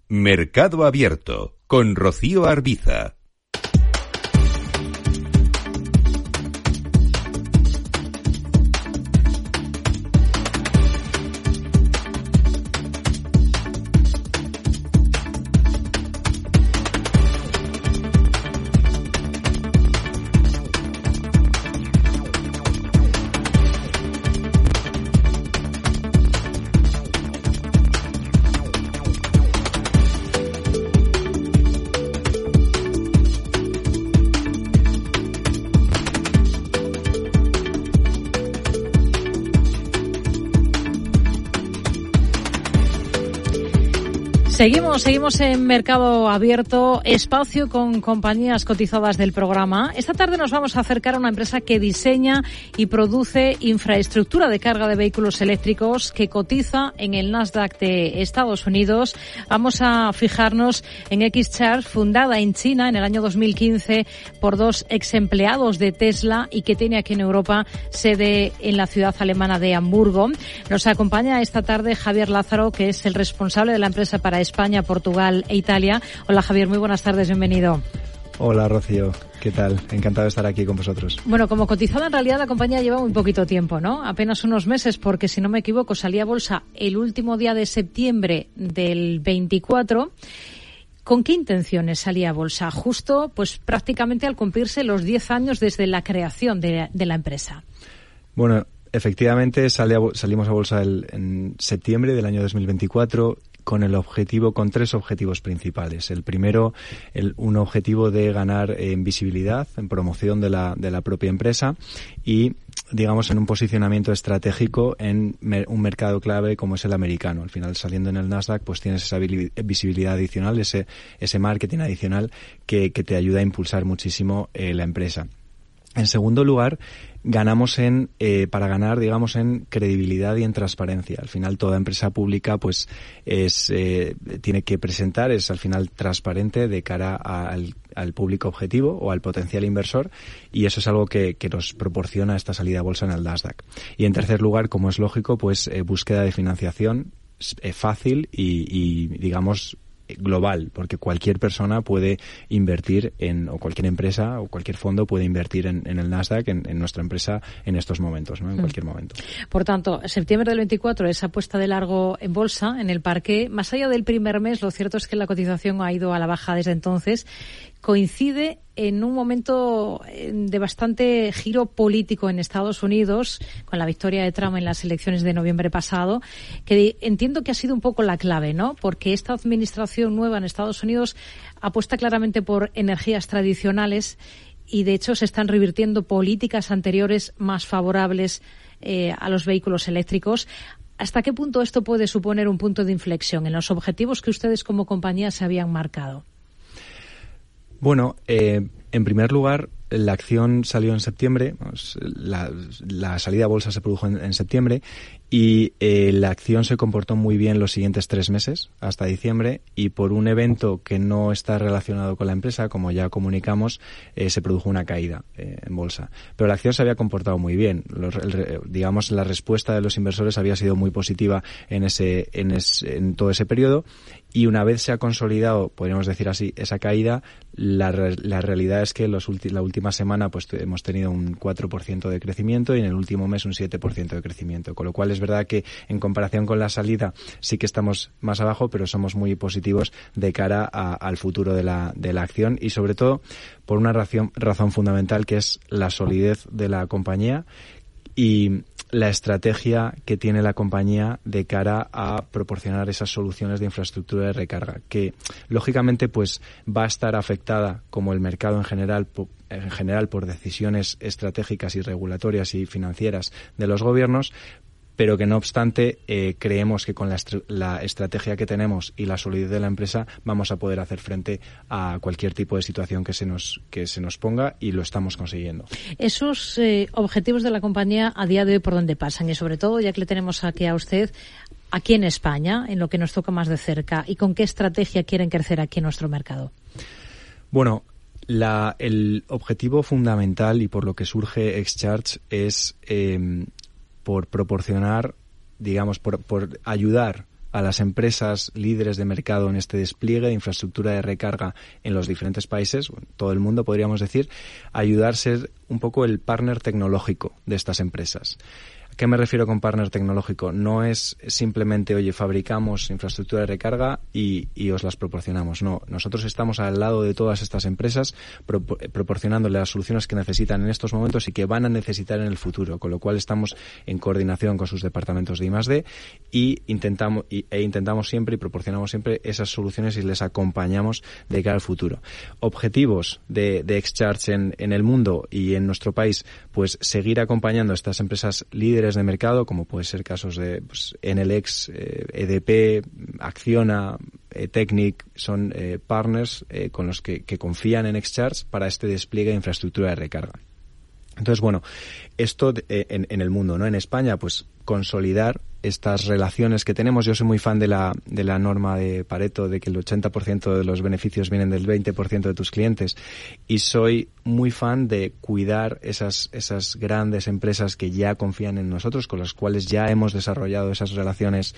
Mercado Abierto con Rocío Arbiza. Seguimos en Mercado Abierto, espacio con compañías cotizadas del programa. Esta tarde nos vamos a acercar a una empresa que diseña y produce infraestructura de carga de vehículos eléctricos que cotiza en el Nasdaq de Estados Unidos. Vamos a fijarnos en XCharge, fundada en China en el año 2015 por dos ex empleados de Tesla y que tiene aquí en Europa sede en la ciudad alemana de Hamburgo. Nos acompaña esta tarde Javier Lázaro, que es el responsable de la empresa para España, Portugal e Italia. Hola Javier, muy buenas tardes, bienvenido. Hola Rocío, ¿qué tal? Encantado de estar aquí con vosotros. Bueno, como cotizada en realidad la compañía lleva muy poquito tiempo, ¿no? Apenas unos meses, porque si no me equivoco salía a bolsa el último día de septiembre del 24. ¿Con qué intenciones salía a bolsa? Justo, pues prácticamente al cumplirse los 10 años desde la creación de la empresa. Bueno, efectivamente salimos a bolsa en septiembre del año 2024 con tres objetivos principales. El primero, un objetivo de ganar en visibilidad, en promoción de la propia empresa y, digamos, en un posicionamiento estratégico en un mercado clave como es el americano. Al final, saliendo en el Nasdaq, pues tienes esa visibilidad adicional, ese marketing adicional que te ayuda a impulsar muchísimo la empresa. En segundo lugar, para ganar, digamos, en credibilidad y en transparencia. Al final, toda empresa pública, pues, tiene que presentar, es al final transparente de cara al público objetivo o al potencial inversor, y eso es algo que nos proporciona esta salida a bolsa en el Nasdaq. Y en tercer lugar, como es lógico, pues, búsqueda de financiación fácil y digamos, global, porque cualquier persona puede invertir o cualquier empresa o cualquier fondo puede invertir en el Nasdaq, en nuestra empresa en estos momentos, ¿no? En cualquier momento. Por tanto, septiembre del 24, esa apuesta de largo en bolsa, en el parque. Más allá del primer mes, lo cierto es que la cotización ha ido a la baja desde entonces. Coincide en un momento de bastante giro político en Estados Unidos, con la victoria de Trump en las elecciones de noviembre pasado, que entiendo que ha sido un poco la clave, ¿no? Porque esta administración nueva en Estados Unidos apuesta claramente por energías tradicionales y, de hecho, se están revirtiendo políticas anteriores más favorables a los vehículos eléctricos. ¿Hasta qué punto esto puede suponer un punto de inflexión en los objetivos que ustedes como compañía se habían marcado? Bueno, en primer lugar, la acción salió en septiembre, la salida a bolsa se produjo en septiembre y la acción se comportó muy bien los siguientes 3 meses, hasta diciembre, y por un evento que no está relacionado con la empresa, como ya comunicamos, se produjo una caída en bolsa. Pero la acción se había comportado muy bien. Digamos, la respuesta de los inversores había sido muy positiva en todo ese periodo. Y una vez se ha consolidado, podríamos decir así, esa caída, la realidad es que la última semana pues hemos tenido un 4% de crecimiento y en el último mes un 7% de crecimiento. Con lo cual es verdad que en comparación con la salida sí que estamos más abajo, pero somos muy positivos de cara al futuro de la acción y sobre todo por una razón fundamental, que es la solidez de la compañía y la estrategia que tiene la compañía de cara a proporcionar esas soluciones de infraestructura de recarga, que lógicamente pues va a estar afectada, como el mercado en general por decisiones estratégicas y regulatorias y financieras de los gobiernos, pero que no obstante creemos que con la estrategia que tenemos y la solidez de la empresa vamos a poder hacer frente a cualquier tipo de situación que se nos ponga, y lo estamos consiguiendo. Esos objetivos de la compañía a día de hoy, ¿por dónde pasan? Y sobre todo, ya que le tenemos aquí a usted, aquí en España, en lo que nos toca más de cerca, ¿y con qué estrategia quieren crecer aquí en nuestro mercado? Bueno, el objetivo fundamental y por lo que surge XCharge es por proporcionar, digamos, por ayudar a las empresas líderes de mercado en este despliegue de infraestructura de recarga en los diferentes países, todo el mundo podríamos decir, ayudar a ser un poco el partner tecnológico de estas empresas. ¿A qué me refiero con partner tecnológico? No es simplemente, oye, fabricamos infraestructura de recarga y os las proporcionamos. No, nosotros estamos al lado de todas estas empresas proporcionándole las soluciones que necesitan en estos momentos y que van a necesitar en el futuro, con lo cual estamos en coordinación con sus departamentos de I+D y intentamos siempre y proporcionamos siempre esas soluciones y les acompañamos de cara al futuro. Objetivos de X-Charge en el mundo y en nuestro país, pues seguir acompañando a estas empresas líderes de mercado, como puede ser casos de NLX, EDP, Acciona, Technic, son partners con los que confían en X-Charge para este despliegue de infraestructura de recarga. Entonces, bueno, esto en el mundo, ¿no? En España, pues consolidar estas relaciones que tenemos. Yo soy muy fan de la norma de Pareto, de que el 80% de los beneficios vienen del 20% de tus clientes, y soy muy fan de cuidar esas grandes empresas que ya confían en nosotros, con las cuales ya hemos desarrollado esas relaciones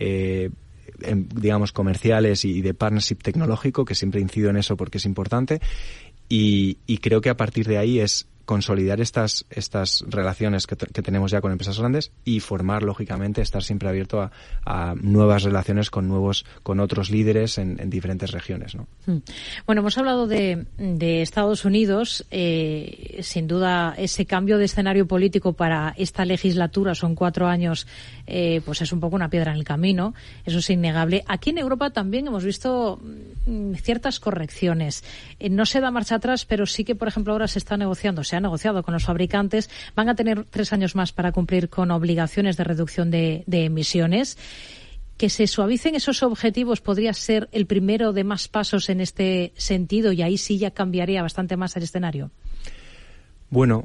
digamos comerciales y de partnership tecnológico, que siempre incido en eso porque es importante, y creo que a partir de ahí es consolidar estas relaciones que tenemos ya con empresas grandes y formar, lógicamente, estar siempre abierto a nuevas relaciones con otros líderes en diferentes regiones, ¿no? Bueno, hemos hablado de Estados Unidos. Sin duda, ese cambio de escenario político para esta legislatura, son 4 años, pues es un poco una piedra en el camino. Eso es innegable. Aquí en Europa también hemos visto ciertas correcciones. No se da marcha atrás, pero sí que, por ejemplo, ahora se ha negociado con los fabricantes. Van a tener 3 años más para cumplir con obligaciones de reducción de emisiones. Que se suavicen esos objetivos podría ser el primero de más pasos en este sentido, y ahí sí ya cambiaría bastante más el escenario. Bueno,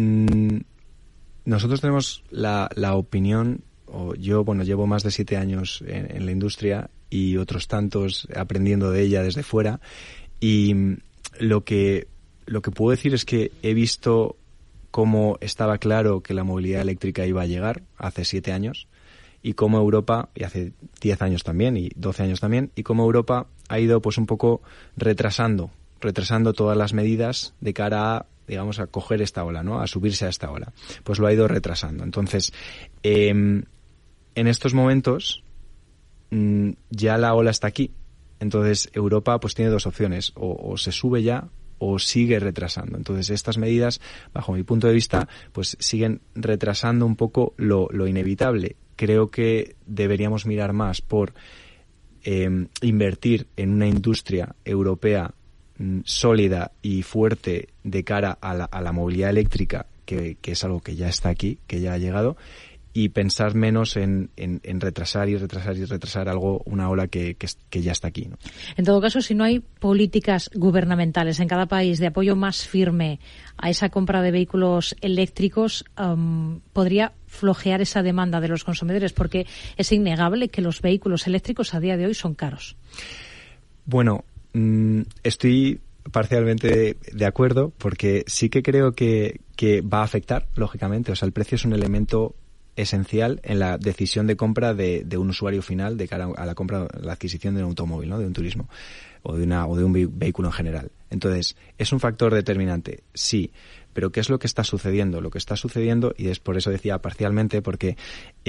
nosotros tenemos la opinión, yo llevo más de 7 años en la industria y otros tantos aprendiendo de ella desde fuera, y lo que puedo decir es que he visto cómo estaba claro que la movilidad eléctrica iba a llegar hace 7 años, y cómo Europa, y hace 10 años también, y 12 años también, y cómo Europa ha ido pues un poco retrasando todas las medidas de cara a, digamos, a coger esta ola, ¿no? A subirse a esta ola. Pues lo ha ido retrasando. Entonces, en estos momentos, ya la ola está aquí. Entonces, Europa pues tiene 2 opciones: o se sube ya o sigue retrasando. Entonces, estas medidas, bajo mi punto de vista, pues siguen retrasando un poco lo inevitable. Creo que deberíamos mirar más por invertir en una industria europea sólida y fuerte de cara a la movilidad eléctrica, que es algo que ya está aquí, que ya ha llegado, y pensar menos en retrasar algo, una ola que ya está aquí, ¿no? En todo caso, si no hay políticas gubernamentales en cada país de apoyo más firme a esa compra de vehículos eléctricos, podría flojear esa demanda de los consumidores, porque es innegable que los vehículos eléctricos a día de hoy son caros. Bueno, estoy parcialmente de acuerdo, porque sí que creo que va a afectar, lógicamente. O sea, el precio es un elemento esencial en la decisión de compra de un usuario final de cara a la adquisición de un automóvil, ¿no? De un turismo o de un vehículo en general. Entonces, ¿es un factor determinante? Sí. Pero ¿qué es lo que está sucediendo? Lo que está sucediendo, y es por eso decía parcialmente, porque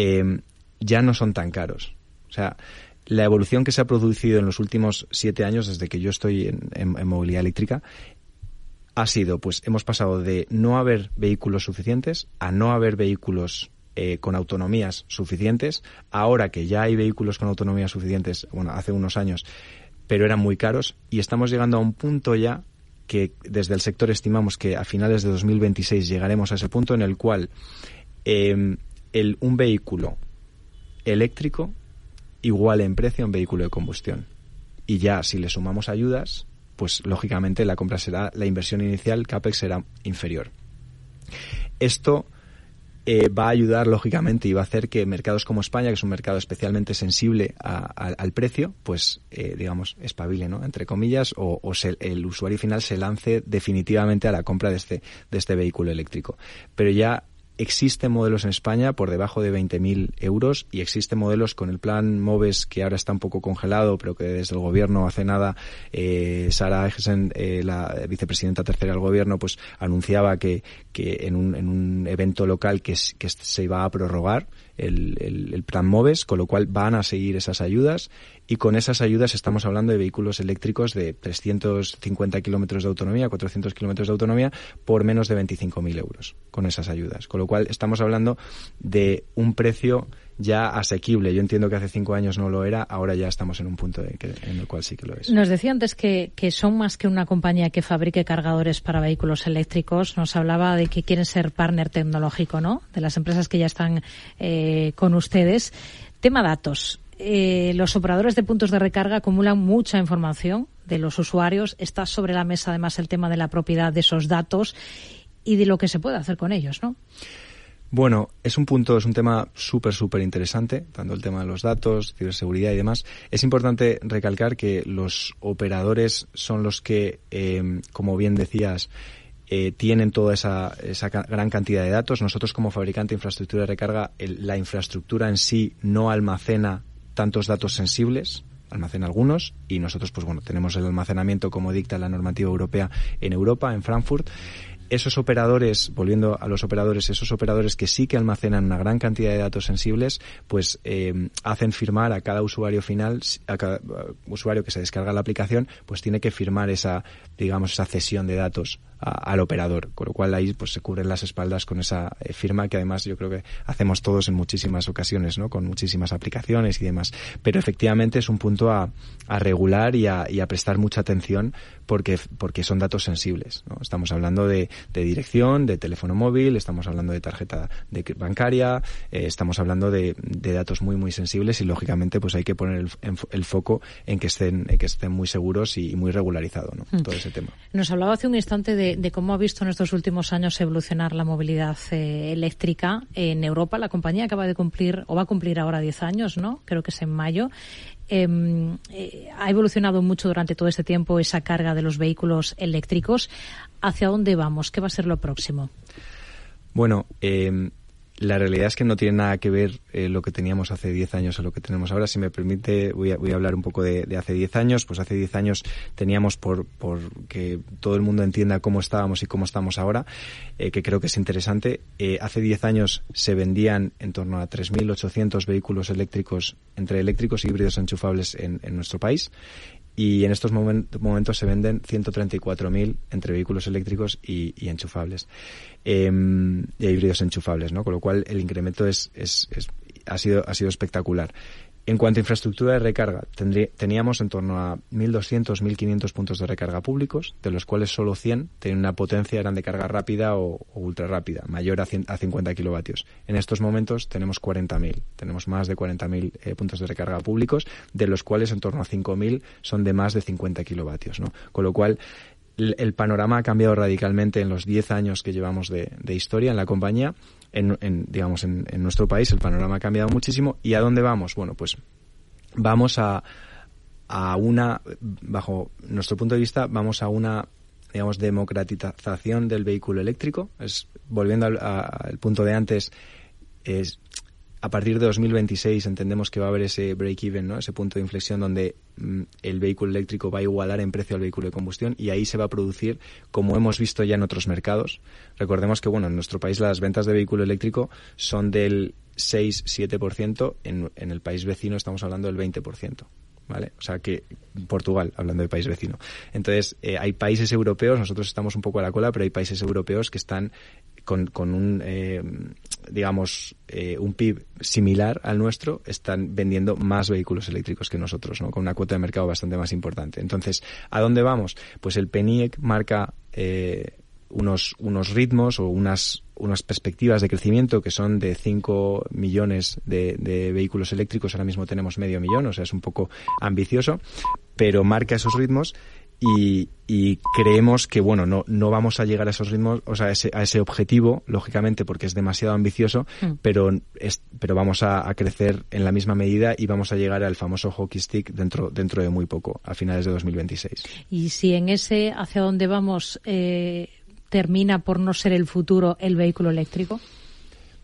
ya no son tan caros. O sea, la evolución que se ha producido en los últimos 7 años, desde que yo estoy en movilidad eléctrica, ha sido, pues hemos pasado de no haber vehículos suficientes a no haber vehículos con autonomías suficientes. Ahora que ya hay vehículos con autonomías suficientes, bueno, hace unos años, pero eran muy caros, y estamos llegando a un punto ya que desde el sector estimamos que a finales de 2026 llegaremos a ese punto en el cual un vehículo eléctrico iguale en precio a un vehículo de combustión. Y ya si le sumamos ayudas, pues lógicamente la inversión inicial, CAPEX, será inferior. Esto va a ayudar, lógicamente, y va a hacer que mercados como España, que es un mercado especialmente sensible al precio, pues, digamos, espabile, ¿no? Entre comillas, el usuario final se lance definitivamente a la compra de este vehículo eléctrico. Pero ya Existen modelos en España por debajo de 20.000 euros y existen modelos con el plan MOVES, que ahora está un poco congelado, pero que desde el gobierno hace nada, Sara Egesen, la vicepresidenta tercera del gobierno, pues anunciaba que en un evento local que se iba a prorrogar el plan MOVES, con lo cual van a seguir esas ayudas, y con esas ayudas estamos hablando de vehículos eléctricos de 350 kilómetros de autonomía, 400 kilómetros de autonomía, por menos de 25.000 euros con esas ayudas. Con lo cual estamos hablando de un precio ya asequible. Yo entiendo que hace 5 años no lo era, ahora ya estamos en un punto en el cual sí que lo es. Nos decía antes que son más que una compañía que fabrique cargadores para vehículos eléctricos. Nos hablaba de que quieren ser partner tecnológico, ¿no?, de las empresas que ya están con ustedes. Tema datos. Los operadores de puntos de recarga acumulan mucha información de los usuarios. Está sobre la mesa además el tema de la propiedad de esos datos y de lo que se puede hacer con ellos, ¿no? Bueno, es un tema súper interesante, tanto el tema de los datos, ciberseguridad y demás. Es importante recalcar que los operadores son los que, como bien decías, tienen toda esa gran cantidad de datos. Nosotros, como fabricante de infraestructura de recarga, la infraestructura en sí no almacena tantos datos sensibles, almacena algunos, y nosotros tenemos el almacenamiento como dicta la normativa europea en Europa, en Frankfurt. Esos operadores, volviendo a los operadores, esos operadores que sí que almacenan una gran cantidad de datos sensibles, pues hacen firmar a cada usuario final, a cada usuario que se descarga la aplicación, pues tiene que firmar esa cesión de datos al operador, con lo cual ahí pues se cubren las espaldas con esa firma, que además yo creo que hacemos todos en muchísimas ocasiones, ¿no?, con muchísimas aplicaciones y demás. Pero efectivamente es un punto a regular y a prestar mucha atención, porque son datos sensibles, ¿no? Estamos hablando de dirección, de teléfono móvil, estamos hablando de tarjeta bancaria, estamos hablando de datos muy sensibles, y lógicamente pues hay que poner el foco en que estén muy seguros y muy regularizados, ¿no?, todo ese tema. Nos hablaba hace un instante de cómo ha visto en estos últimos años evolucionar la movilidad eléctrica en Europa. La compañía acaba de cumplir, o va a cumplir ahora 10 años, ¿no? Creo que es en mayo. Ha evolucionado mucho durante todo este tiempo esa carga de los vehículos eléctricos. ¿Hacia dónde vamos? ¿Qué va a ser lo próximo? Bueno, la realidad es que no tiene nada que ver lo que teníamos hace 10 años a lo que tenemos ahora. Si me permite, voy a hablar un poco de hace 10 años. Pues hace 10 años teníamos, por que todo el mundo entienda cómo estábamos y cómo estamos ahora, que creo que es interesante. Hace 10 años se vendían en torno a 3.800 vehículos eléctricos, entre eléctricos y híbridos enchufables en nuestro país. Y en estos momentos se venden 134.000 entre vehículos eléctricos y enchufables, y híbridos enchufables, ¿no? Con lo cual el incremento ha sido espectacular. En cuanto a infraestructura de recarga, teníamos en torno a 1.200, 1.500 puntos de recarga públicos, de los cuales solo 100 tenían una potencia, eran de carga rápida o ultra rápida, mayor a 50 kilovatios. En estos momentos tenemos 40.000, tenemos más de 40.000 puntos de recarga públicos, de los cuales en torno a 5.000 son de más de 50 kilovatios, ¿no? Con lo cual el panorama ha cambiado radicalmente en los 10 años que llevamos de historia en la compañía. En nuestro país el panorama ha cambiado muchísimo. ¿Y a dónde vamos? Bueno, pues vamos bajo nuestro punto de vista, vamos a una, democratización del vehículo eléctrico. Volviendo al punto de antes, a partir de 2026 entendemos que va a haber ese break-even, ¿no?, ese punto de inflexión donde el vehículo eléctrico va a igualar en precio al vehículo de combustión, y ahí se va a producir, como hemos visto ya en otros mercados. Recordemos que, en nuestro país las ventas de vehículo eléctrico son del 6-7%, en el país vecino estamos hablando del 20%. ¿Vale? O sea que Portugal, hablando de país vecino. Entonces, hay países europeos, nosotros estamos un poco a la cola, pero hay países europeos que están con un PIB similar al nuestro, están vendiendo más vehículos eléctricos que nosotros, ¿no?, con una cuota de mercado bastante más importante. Entonces, ¿a dónde vamos? Pues el PNIEC marca unos ritmos o unas perspectivas de crecimiento que son de 5 millones de vehículos eléctricos. Ahora mismo tenemos 500.000, o sea, es un poco ambicioso, pero marca esos ritmos. Y creemos que no vamos a llegar a esos ritmos, o sea, a ese objetivo, lógicamente, porque es demasiado ambicioso, pero vamos a crecer en la misma medida y vamos a llegar al famoso hockey stick dentro de muy poco, a finales de 2026. Y si en ese hacia dónde vamos termina por no ser el futuro el vehículo eléctrico.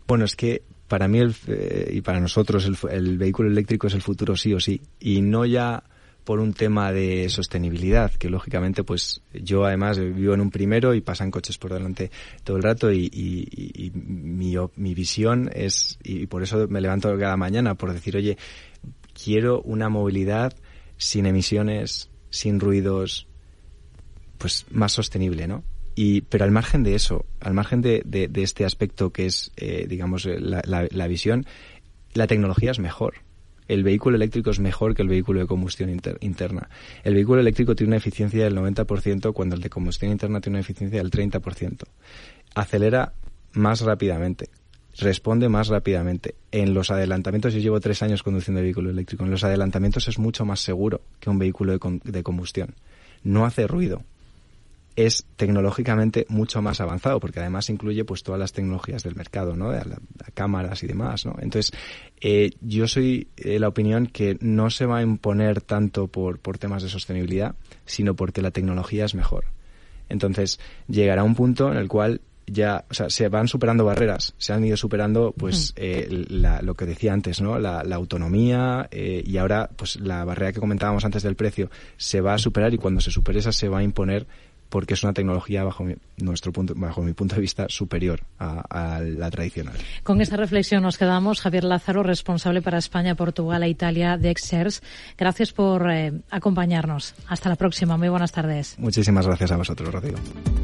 Bueno, es que para mí y para nosotros el vehículo eléctrico es el futuro sí o sí, y no ya por un tema de sostenibilidad, que lógicamente pues yo además vivo en un primero y pasan coches por delante todo el rato y mi visión es, y por eso me levanto cada mañana, por decir, oye, quiero una movilidad sin emisiones, sin ruidos, pues más sostenible, ¿no? Pero al margen de eso, al margen de este aspecto que es, digamos, la visión, la tecnología es mejor. El vehículo eléctrico es mejor que el vehículo de combustión interna. El vehículo eléctrico tiene una eficiencia del 90% cuando el de combustión interna tiene una eficiencia del 30%. Acelera más rápidamente, responde más rápidamente. En los adelantamientos, yo llevo 3 años conduciendo vehículo eléctrico, en los adelantamientos es mucho más seguro que un vehículo de combustión. No hace ruido. Es tecnológicamente mucho más avanzado, porque además incluye pues todas las tecnologías del mercado, ¿no? De cámaras y demás, ¿no? Entonces, yo soy la opinión que no se va a imponer tanto por temas de sostenibilidad, sino porque la tecnología es mejor. Entonces, llegará un punto en el cual ya, o sea, se van superando barreras, se han ido superando, pues, lo que decía antes, ¿no? La autonomía, y ahora, pues, la barrera que comentábamos antes del precio se va a superar, y cuando se supere esa se va a imponer, porque es una tecnología, bajo mi punto de vista, superior a la tradicional. Con esta reflexión nos quedamos. Javier Lázaro, responsable para España, Portugal e Italia de Exers. Gracias por acompañarnos. Hasta la próxima. Muy buenas tardes. Muchísimas gracias a vosotros, Rocío.